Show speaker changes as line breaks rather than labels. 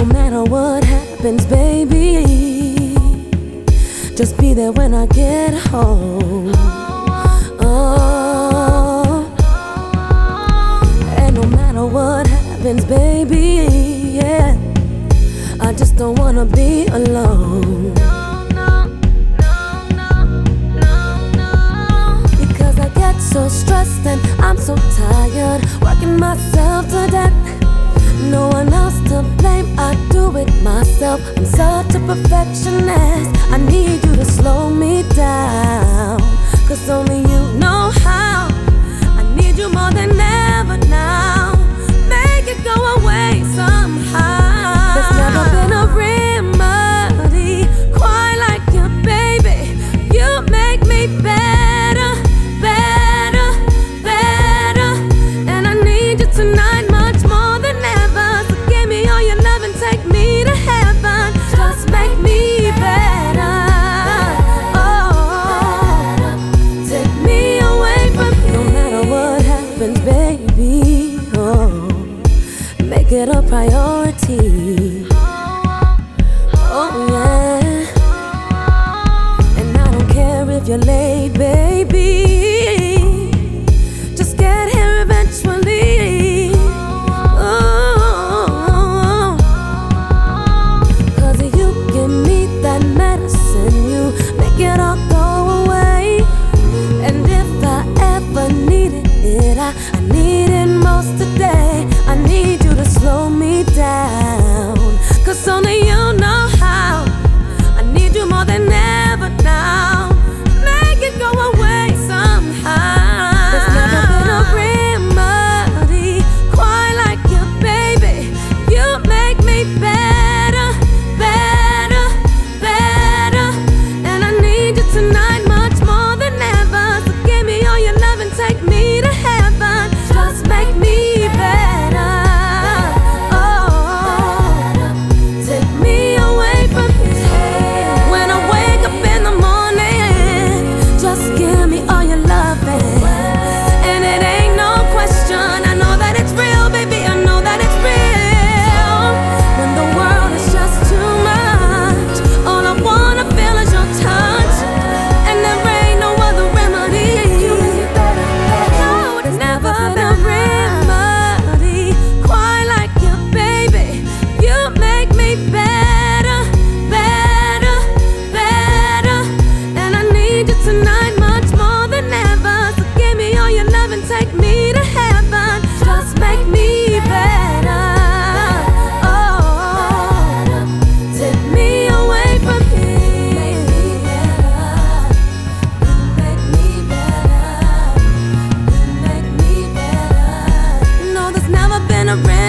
no matter what happens, baby, just be there when I get home. Oh, and no matter what happens, baby, yeah, I just don't wanna be alone. Because I get so stressed and I'm so tired, working myself to death. No one else to blame, I do it myself. I'm such a perfectionist, I need you to slow me down, 'cause only you know how. I need you more than ever now. Make it go away somehow. There's never been a remedy quite like you, baby. You make me better, better, better. And I need you tonight much more than ever. So give me all your love and take me to heaven. Just make me better. Oh, take me away from here. No matter what happens, baby, oh, make it a priority. Oh yeah. And I don't care if you're late, baby, just get here eventually. Oh, 'cause you give me that medicine, you make it all go away. And if I ever needed it, I need it most today. I need you to slow me down, 'cause only you know how. I need you more than ever now. Make it go away somehow. There's never been a remedy quite like you, baby. You make me better, better, better. And I need you tonight much more than ever. So give me all your love and take me to heaven. Just make me better. Oh, take me away from here. When I wake up in the morning, just give me all your loving. And it ain't no question, I know that it's real, baby, I know that it's real. When the world is just too much, all I wanna feel is your touch. And there ain't no other remedy. No, there's never been a remedy quite like you, baby. You make me better, better, better. And I need you tonight much more than ever. So give me all your love and take me to heaven. Just make me better. Oh, take me away from here. Make me better. You make me better. No, there's never been a